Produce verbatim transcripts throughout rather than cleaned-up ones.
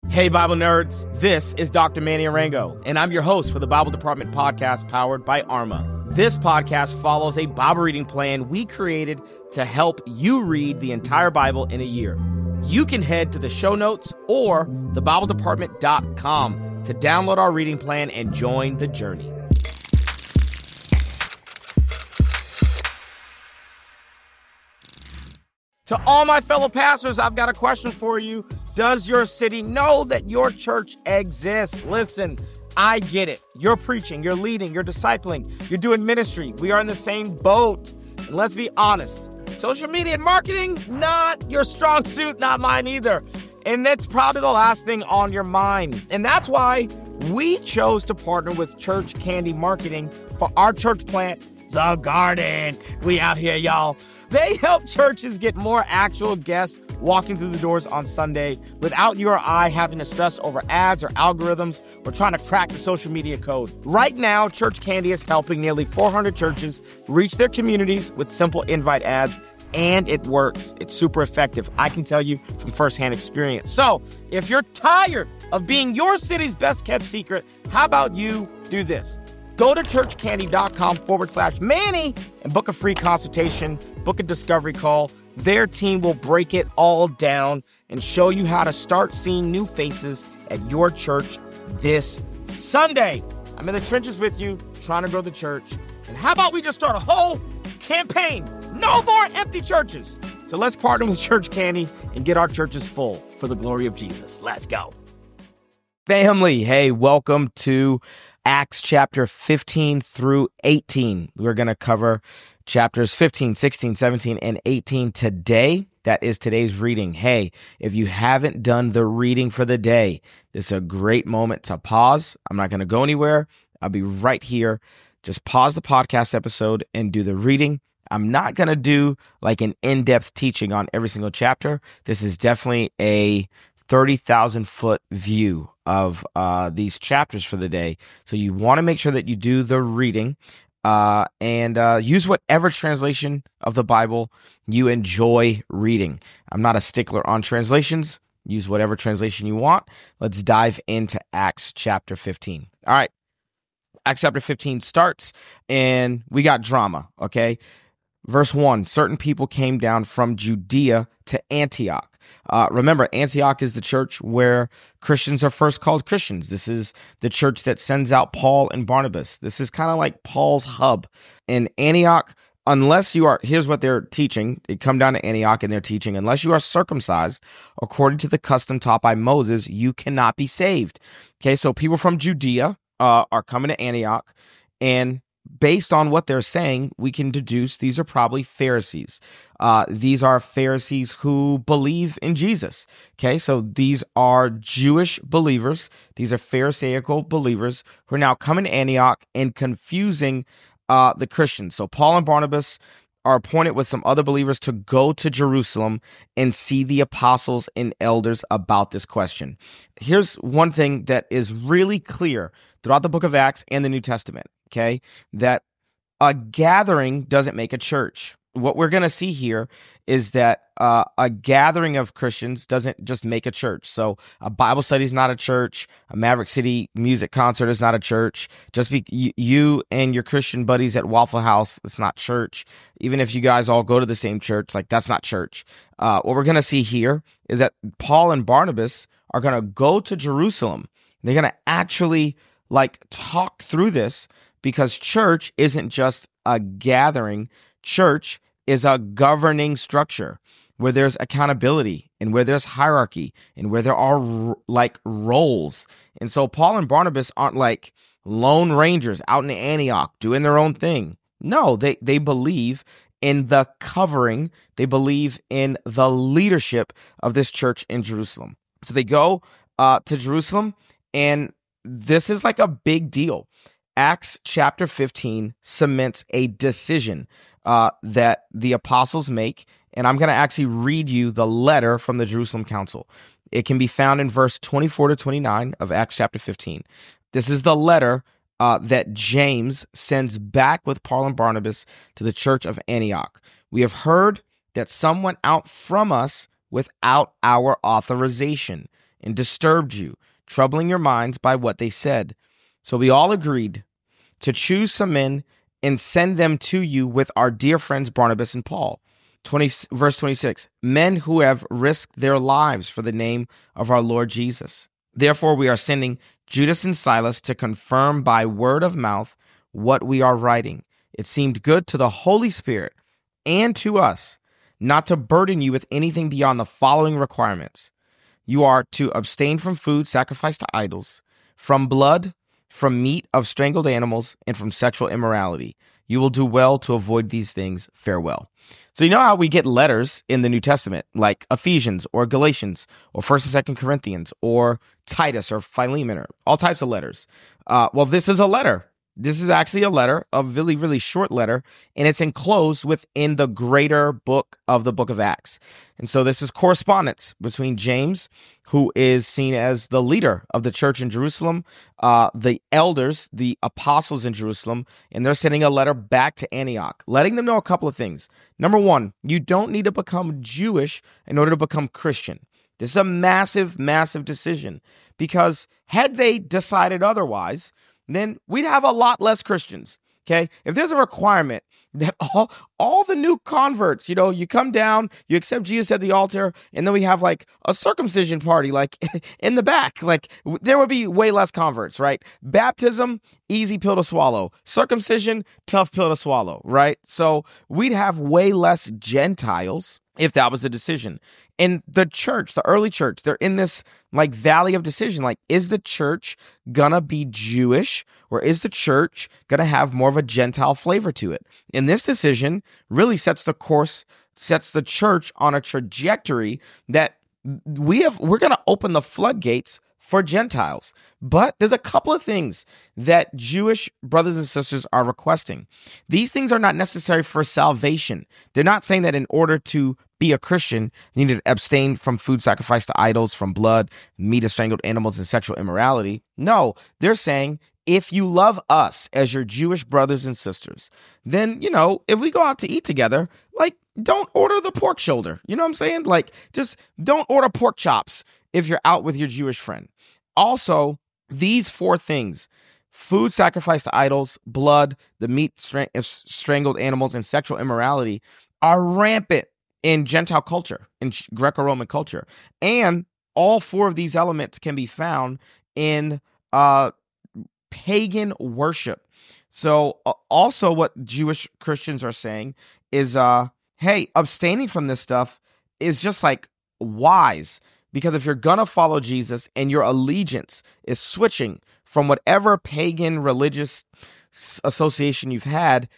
Hey, Bible nerds, this is Doctor Manny Arango, and I'm your host for the Bible Department podcast powered by Arma. This podcast follows a Bible reading plan we created to help you read the entire Bible in a year. You can head to the show notes or the bible department dot com to download our reading plan and join the journey. To all my fellow pastors, I've got a question for you. Does your city know that your church exists? Listen, I get it. You're preaching, you're leading, you're discipling, you're doing ministry. We are in the same boat. And let's be honest, social media and marketing, not your strong suit, not mine either. And that's probably the last thing on your mind. And that's why we chose to partner with Church Candy Marketing for our church plant, The Garden. We out here, y'all. They help churches get more actual guests walking through the doors on Sunday without you or I having to stress over ads or algorithms or trying to crack the social media code. Right now, Church Candy is helping nearly four hundred churches reach their communities with simple invite ads, and it works. It's super effective. I can tell you from firsthand experience. So if you're tired of being your city's best kept secret, how about you do this? Go to churchcandy.com forward slash Manny and book a free consultation, book a discovery call. Their team will break it all down and show you how to start seeing new faces at your church this Sunday. I'm in the trenches with you, trying to grow the church. And how about we just start a whole campaign? No more empty churches. So let's partner with Church Candy and get our churches full for the glory of Jesus. Let's go. Family, hey, welcome to Acts chapter fifteen through eighteen. We're going to cover chapters fifteen, sixteen, seventeen, and eighteen today. That is today's reading. Hey, if you haven't done the reading for the day, this is a great moment to pause. I'm not going to go anywhere. I'll be right here. Just pause the podcast episode and do the reading. I'm not going to do like an in-depth teaching on every single chapter. This is definitely a thirty thousand foot view of uh, these chapters for the day. So you want to make sure that you do the reading uh, and uh, use whatever translation of the Bible you enjoy reading. I'm not a stickler on translations. Use whatever translation you want. Let's dive into Acts chapter fifteen. All right. Acts chapter fifteen starts and we got drama, okay? Verse one, certain people came down from Judea to Antioch. Uh, remember, Antioch is the church where Christians are first called Christians. This is the church that sends out Paul and Barnabas. This is kind of like Paul's hub. In Antioch, unless you are, here's what they're teaching. They come down to Antioch and they're teaching, unless you are circumcised according to the custom taught by Moses, you cannot be saved. Okay, so people from Judea uh, are coming to Antioch, and based on what they're saying, we can deduce these are probably Pharisees. Uh, these are Pharisees who believe in Jesus. Okay, so these are Jewish believers. These are Pharisaical believers who are now coming to Antioch and confusing uh, the Christians. So Paul and Barnabas are appointed with some other believers to go to Jerusalem and see the apostles and elders about this question. Here's one thing that is really clear throughout the book of Acts and the New Testament. Okay, that a gathering doesn't make a church. What we're going to see here is that uh, a gathering of Christians doesn't just make a church. So a Bible study is not a church. A Maverick City music concert is not a church. Just be you, you and your Christian buddies at Waffle House, it's not church. Even if you guys all go to the same church, like that's not church. Uh, what we're going to see here is that Paul and Barnabas are going to go to Jerusalem. They're going to actually like talk through this, because church isn't just a gathering. Church is a governing structure where there's accountability and where there's hierarchy and where there are like roles. And so Paul and Barnabas aren't like lone rangers out in Antioch doing their own thing. No, they, they believe in the covering. They believe in the leadership of this church in Jerusalem. So they go uh, to Jerusalem, and this is like a big deal. Acts chapter fifteen cements a decision uh, that the apostles make, and I'm going to actually read you the letter from the Jerusalem Council. It can be found in verse twenty-four to twenty-nine of Acts chapter fifteen. This is the letter uh, that James sends back with Paul and Barnabas to the church of Antioch. We have heard that some went out from us without our authorization, and disturbed you, troubling your minds by what they said. So we all agreed to choose some men and send them to you with our dear friends Barnabas and Paul. twenty, verse twenty-six, men who have risked their lives for the name of our Lord Jesus. Therefore, we are sending Judas and Silas to confirm by word of mouth what we are writing. It seemed good to the Holy Spirit and to us not to burden you with anything beyond the following requirements. You are to abstain from food sacrificed to idols, from blood, from meat of strangled animals, and from sexual immorality. You will do well to avoid these things. Farewell. So you know how we get letters in the New Testament, like Ephesians or Galatians or First and Second Corinthians or Titus or Philemon or all types of letters. Uh, well, this is a letter. This is actually a letter, a really, really short letter, and it's enclosed within the greater book of the book of Acts. And so this is correspondence between James, who is seen as the leader of the church in Jerusalem, uh, the elders, the apostles in Jerusalem, and they're sending a letter back to Antioch, letting them know a couple of things. Number one, you don't need to become Jewish in order to become Christian. This is a massive, massive decision, because had they decided otherwise, then we'd have a lot less Christians, okay? If there's a requirement that all, all the new converts, you know, you come down, you accept Jesus at the altar, and then we have like a circumcision party, like in the back, like there would be way less converts, right? Baptism, easy pill to swallow. Circumcision, tough pill to swallow, right? So we'd have way less Gentiles if that was the decision. And the church, the early church, they're in this like valley of decision. Like, is the church gonna be Jewish, or is the church gonna have more of a Gentile flavor to it? And this decision really sets the course, sets the church on a trajectory that we have, we're gonna open the floodgates for Gentiles. But there's a couple of things that Jewish brothers and sisters are requesting. These things are not necessary for salvation. They're not saying that in order to be a Christian, you need to abstain from food sacrificed to idols, from blood, meat of strangled animals, and sexual immorality. No, they're saying, if you love us as your Jewish brothers and sisters, then, you know, if we go out to eat together, like, don't order the pork shoulder. You know what I'm saying? Like, just don't order pork chops if you're out with your Jewish friend. Also, these four things, food sacrificed to idols, blood, the meat str- of strangled animals, and sexual immorality, are rampant in Gentile culture, in Greco-Roman culture. And all four of these elements can be found in uh, pagan worship. So uh, also what Jewish Christians are saying is, uh, hey, abstaining from this stuff is just like wise. Because if you're going to follow Jesus and your allegiance is switching from whatever pagan religious association you've had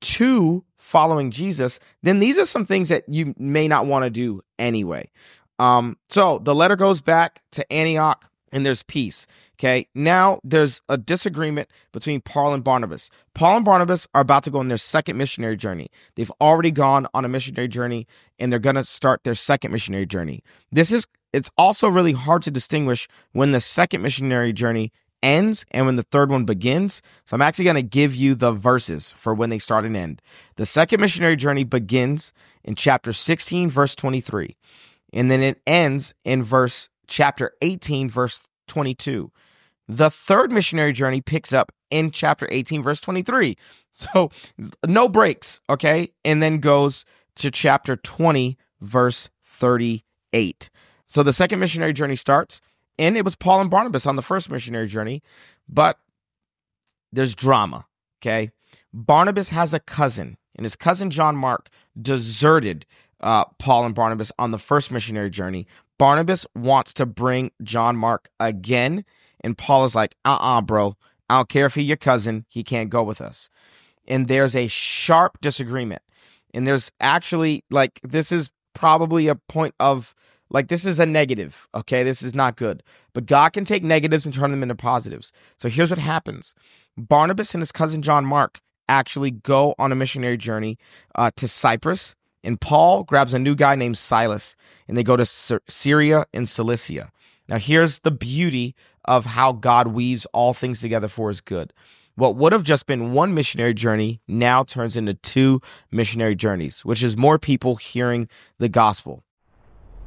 to following Jesus, then these are some things that you may not want to do anyway. Um, so the letter goes back to Antioch and there's peace. Okay, now there's a disagreement between Paul and Barnabas. Paul and Barnabas are about to go on their second missionary journey. They've already gone on a missionary journey and they're going to start their second missionary journey. This is It's also really hard to distinguish when the second missionary journey ends and when the third one begins. So I'm actually going to give you the verses for when they start and end. The second missionary journey begins in chapter sixteen, verse twenty-three. And then it ends in verse chapter eighteen, verse twenty-two. The third missionary journey picks up in chapter eighteen, verse twenty-three. So no breaks, okay? And then goes to chapter twenty, verse thirty-eight. So the second missionary journey starts, and it was Paul and Barnabas on the first missionary journey, but there's drama, okay? Barnabas has a cousin, and his cousin John Mark deserted uh, Paul and Barnabas on the first missionary journey. Barnabas wants to bring John Mark again, and Paul is like, uh-uh, bro. I don't care if he's your cousin. He can't go with us. And there's a sharp disagreement. And there's actually, like, this is probably a point of, like, this is a negative, okay? This is not good. But God can take negatives and turn them into positives. So here's what happens. Barnabas and his cousin John Mark actually go on a missionary journey uh, to Cyprus, and Paul grabs a new guy named Silas, and they go to Sy- Syria and Cilicia. Now, here's the beauty of how God weaves all things together for his good. What would have just been one missionary journey now turns into two missionary journeys, which is more people hearing the gospel.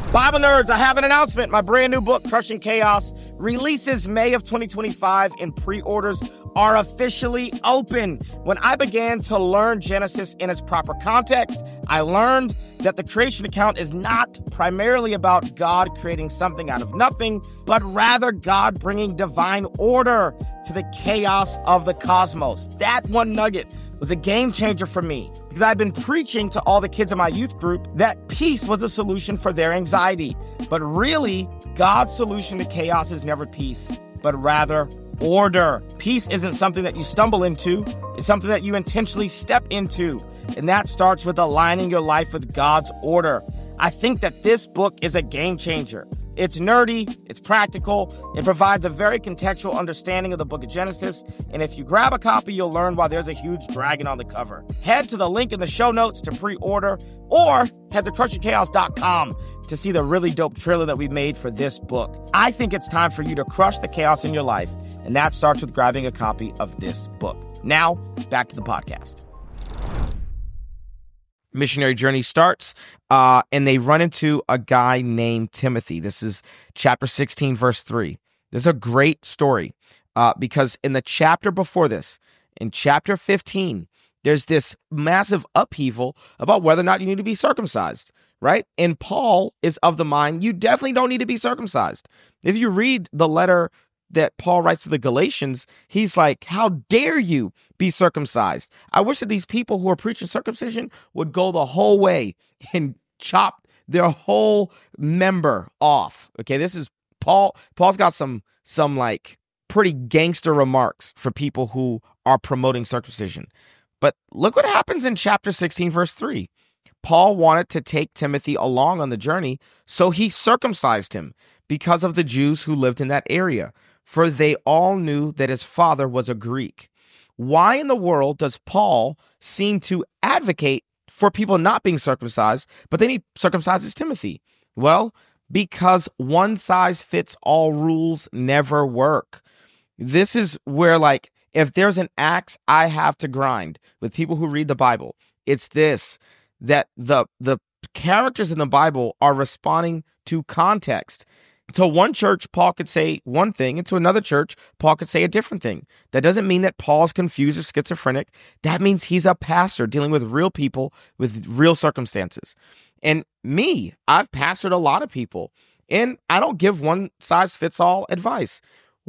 Bible nerds, I have an announcement. My brand new book, Crushing Chaos, releases May of twenty twenty-five, and pre-orders are officially open. When I began to learn Genesis in its proper context, I learned that the creation account is not primarily about God creating something out of nothing, but rather God bringing divine order to the chaos of the cosmos. That one nugget was a game changer for me because I've been preaching to all the kids in my youth group that peace was a solution for their anxiety. But really, God's solution to chaos is never peace, but rather order. Peace isn't something that you stumble into. It's something that you intentionally step into. And that starts with aligning your life with God's order. I think that this book is a game changer. It's nerdy, it's practical, it provides a very contextual understanding of the book of Genesis, and if you grab a copy, you'll learn why there's a huge dragon on the cover. Head to the link in the show notes to pre-order, or head to crushing chaos dot com to see the really dope trailer that we made for this book. I think it's time for you to crush the chaos in your life, and that starts with grabbing a copy of this book. Now, back to the podcast. Missionary journey starts, uh, and they run into a guy named Timothy. This is chapter sixteen, verse three. This is a great story uh, because in the chapter before this, in chapter fifteen, there's this massive upheaval about whether or not you need to be circumcised, right? And Paul is of the mind, you definitely don't need to be circumcised. If you read the letter that Paul writes to the Galatians, he's like, how dare you be circumcised? I wish that these people who are preaching circumcision would go the whole way and chop their whole member off. Okay, this is Paul. Paul's got some, some like pretty gangster remarks for people who are promoting circumcision. But look what happens in chapter sixteen, verse three. Paul wanted to take Timothy along on the journey, so he circumcised him because of the Jews who lived in that area, for they all knew that his father was a Greek. Why in the world does Paul seem to advocate for people not being circumcised, but then he circumcises Timothy? Well, because one size fits all rules never work. This is where, like, if there's an axe I have to grind with people who read the Bible, it's this, that the the characters in the Bible are responding to context. To one church, Paul could say one thing, and to another church, Paul could say a different thing. That doesn't mean that Paul's confused or schizophrenic. That means he's a pastor dealing with real people with real circumstances. And me, I've pastored a lot of people, and I don't give one-size-fits-all advice.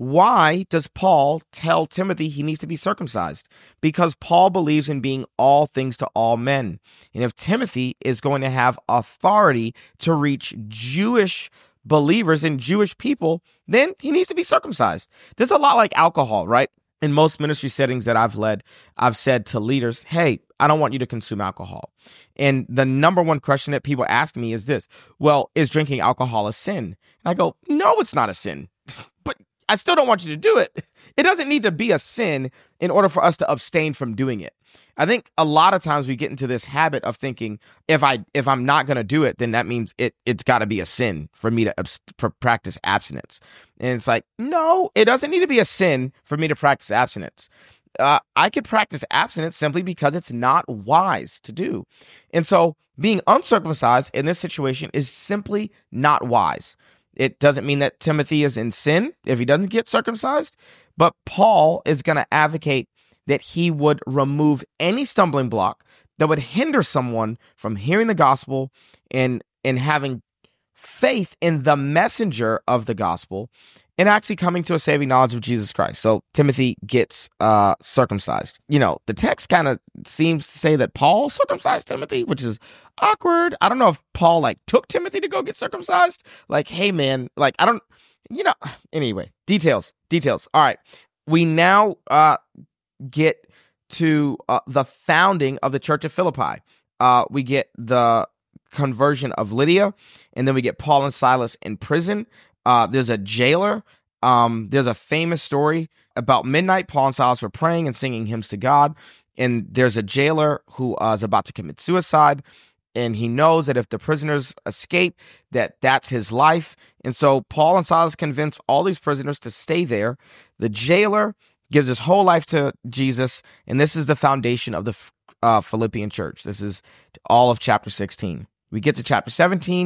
Why does Paul tell Timothy he needs to be circumcised? Because Paul believes in being all things to all men. And if Timothy is going to have authority to reach Jewish believers and Jewish people, then he needs to be circumcised. This is a lot like alcohol, right? In most ministry settings that I've led, I've said to leaders, hey, I don't want you to consume alcohol. And the number one question that people ask me is this, well, is drinking alcohol a sin? And I go, no, it's not a sin, but I still don't want you to do it. It doesn't need to be a sin in order for us to abstain from doing it. I think a lot of times we get into this habit of thinking, if I if I'm not going to do it, then that means it it's got to be a sin for me to abst- for practice abstinence. And it's like, no, it doesn't need to be a sin for me to practice abstinence. Uh, I could practice abstinence simply because it's not wise to do. And so being uncircumcised in this situation is simply not wise. It doesn't mean that Timothy is in sin if he doesn't get circumcised, but Paul is going to advocate that he would remove any stumbling block that would hinder someone from hearing the gospel and, and having faith in the messenger of the gospel and actually coming to a saving knowledge of Jesus Christ. So Timothy gets uh, circumcised. You know, the text kind of seems to say that Paul circumcised Timothy, which is awkward. I don't know if Paul like took Timothy to go get circumcised. Like, hey man, like I don't, you know, anyway, details, details. All right. We now uh, get to uh, the founding of the Church of Philippi. Uh, we get the conversion of Lydia, and then we get Paul and Silas in prison. Uh, there's a jailer. Um, there's a famous story about midnight. Paul and Silas were praying and singing hymns to God, and there's a jailer who uh, is about to commit suicide, and he knows that if the prisoners escape, that that's his life. And so Paul and Silas convince all these prisoners to stay there. The jailer gives his whole life to Jesus, and this is the foundation of the uh, Philippian church. This is all of chapter sixteen. We get to chapter seventeen,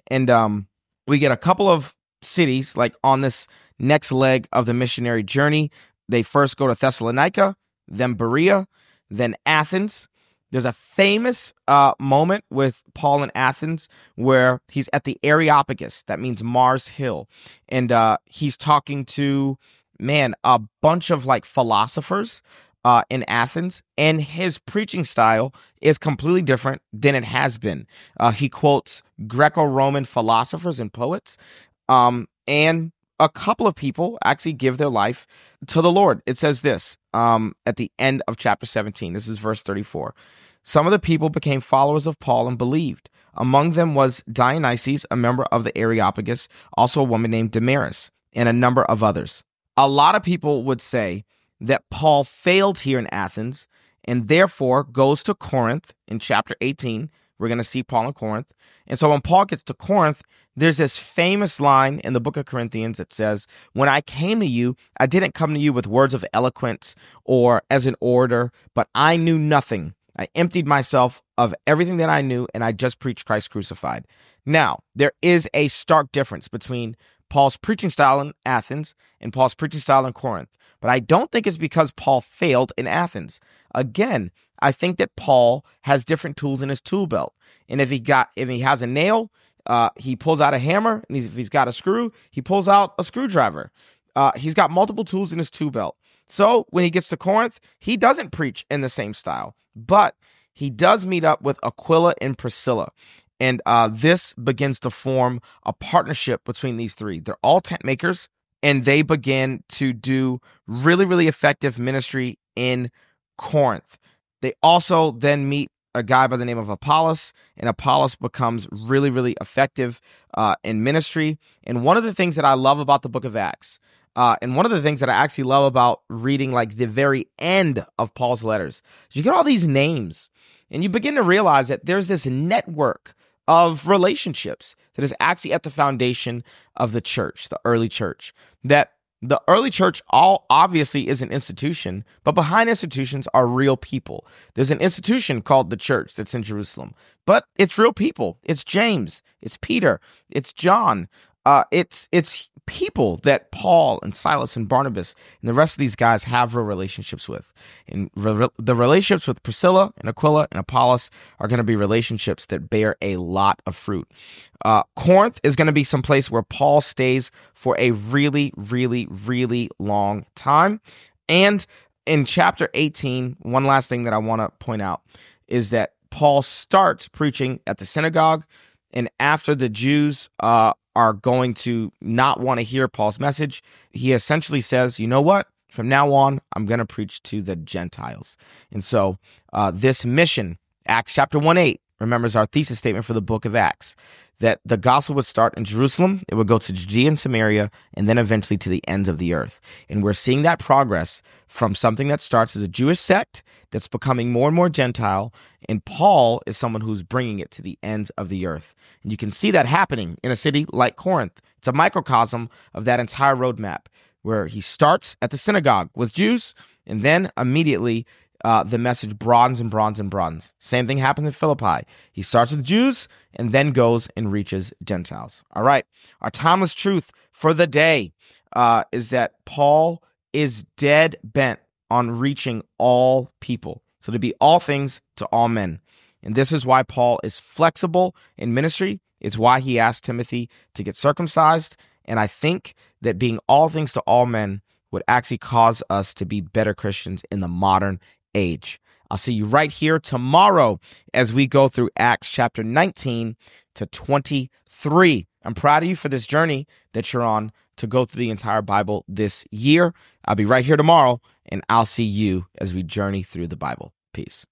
And um, we get a couple of cities like on this next leg of the missionary journey. They first go to Thessalonica, then Berea, then Athens. There's a famous uh, moment with Paul in Athens where he's at the Areopagus. That means Mars Hill. And uh, he's talking to, man, a bunch of like philosophers uh, in Athens. And his preaching style is completely different than it has been. Uh, he quotes Greco-Roman philosophers and poets. Um, and a couple of people actually give their life to the Lord. It says this um, at the end of chapter seventeen. This is verse thirty-four. Some of the people became followers of Paul and believed. Among them was Dionysius, a member of the Areopagus, also a woman named Damaris, and a number of others. A lot of people would say that Paul failed here in Athens and therefore goes to Corinth in chapter eighteen. We're going to see Paul in Corinth. And so when Paul gets to Corinth, there's this famous line in the book of Corinthians that says, when I came to you, I didn't come to you with words of eloquence or as an orator, but I knew nothing. I emptied myself of everything that I knew, and I just preached Christ crucified. Now, there is a stark difference between Paul's preaching style in Athens and Paul's preaching style in Corinth. But I don't think it's because Paul failed in Athens. Again, I think that Paul has different tools in his tool belt. And if he got, if he has a nail, uh, he pulls out a hammer. And he's, if he's got a screw, he pulls out a screwdriver. Uh, he's got multiple tools in his tool belt. So when he gets to Corinth, he doesn't preach in the same style, but he does meet up with Aquila and Priscilla. And uh, this begins to form a partnership between these three. They're all tent makers, and they begin to do really, really effective ministry in Corinth. They also then meet a guy by the name of Apollos, and Apollos becomes really, really effective uh, in ministry. And one of the things that I love about the book of Acts, uh, and one of the things that I actually love about reading like the very end of Paul's letters, is you get all these names, and you begin to realize that there's this network of relationships that is actually at the foundation of the church, the early church. That the early church all obviously is an institution, but behind institutions are real people. There's an institution called the church that's in Jerusalem, but it's real people. It's James, it's Peter, it's John. Uh, it's it's people that Paul and Silas and Barnabas and the rest of these guys have real relationships with. And re- the relationships with Priscilla and Aquila and Apollos are going to be relationships that bear a lot of fruit. Uh, Corinth is going to be some place where Paul stays for a really, really, really long time. And in chapter eighteen, one last thing that I want to point out is that Paul starts preaching at the synagogue, and after the Jews uh, are going to not want to hear Paul's message, he essentially says, you know what? From now on, I'm going to preach to the Gentiles. And so uh, this mission, Acts chapter one eight, remembers our thesis statement for the book of Acts, that the gospel would start in Jerusalem, it would go to Judea and Samaria, and then eventually to the ends of the earth. And we're seeing that progress from something that starts as a Jewish sect that's becoming more and more Gentile, and Paul is someone who's bringing it to the ends of the earth. And you can see that happening in a city like Corinth. It's a microcosm of that entire roadmap, where he starts at the synagogue with Jews, and then immediately Uh, the message broadens and broadens and broadens. Same thing happens in Philippi. He starts with Jews and then goes and reaches Gentiles. All right. Our timeless truth for the day uh, is that Paul is dead bent on reaching all people. So to be all things to all men. And this is why Paul is flexible in ministry. It's why he asked Timothy to get circumcised. And I think that being all things to all men would actually cause us to be better Christians in the modern age. I'll see you right here tomorrow as we go through Acts chapter nineteen to twenty-three. I'm proud of you for this journey that you're on to go through the entire Bible this year. I'll be right here tomorrow, and I'll see you as we journey through the Bible. Peace.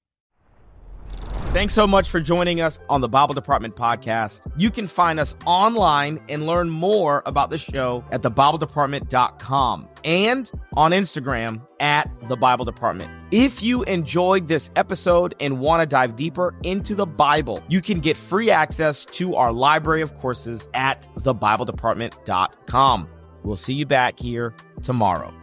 Thanks so much for joining us on the Bible Department podcast. You can find us online and learn more about the show at the bible department dot com and on Instagram at the Bible Department. If you enjoyed this episode and want to dive deeper into the Bible, you can get free access to our library of courses at the bible department dot com. We'll see you back here tomorrow.